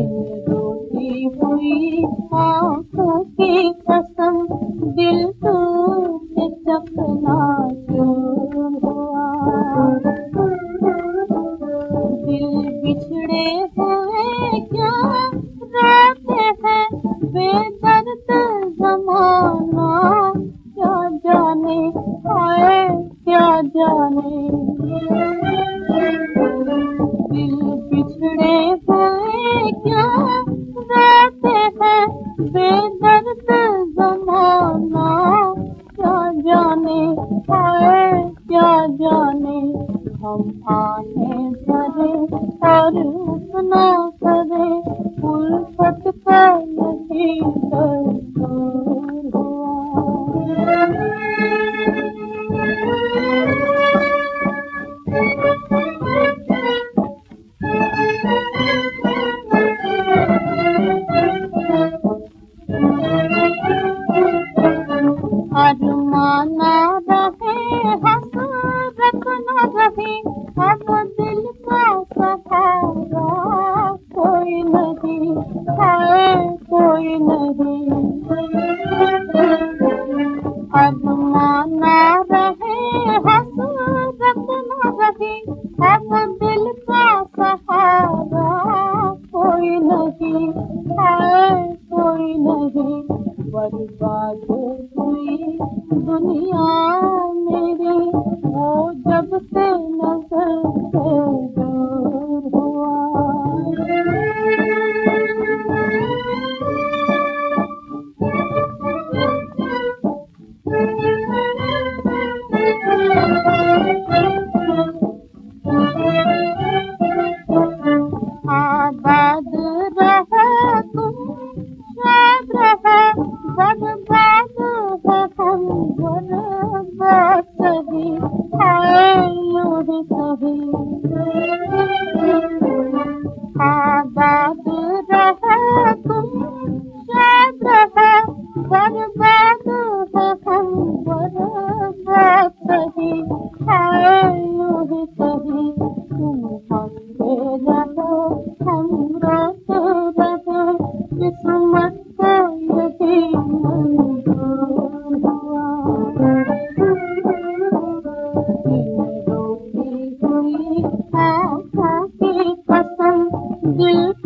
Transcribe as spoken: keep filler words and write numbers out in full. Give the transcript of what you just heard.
रोती हुई आँखों की कसम, दिल टूट चकनाचूर हुआ। दिल बिछड़े हुए क्या रोते हैं, बेदर्द ज़माना क्या जाने, हाय क्या जाने। दिल बिछड़े हुए क्या रोते हैं, बेदर्द ज़माना क्या जाने, हाय क्या जाने। हम आहें भरे और अपना करे, उल्फत का यही दस्तूर हुआ। अरमाना रहे हसरत न रही, अब दिल का सहारा कोई नहीं, हाय कोई नहीं। अरमाना रहे हसरत न रही, अब दिल का सहारा कोई नहीं, हाय कोई नहीं। बर्बाद हुई दुनिया मेरी, वो जब से नजर से दूर हुआ। आबाद रहो तुम, शाद रहो, बर्बाद हो हम बर्बाद सही, हाय यूं ही सही। आबाद रहो तुम, शाद रहो, बर्बाद हो हम बर्बाद सही, हाय यूं ही सही। तुम हंसते रहो हम रोते रहो, किस्मत को यही मंजूर हुआ। रोती हुई आँखों की कसम, दिल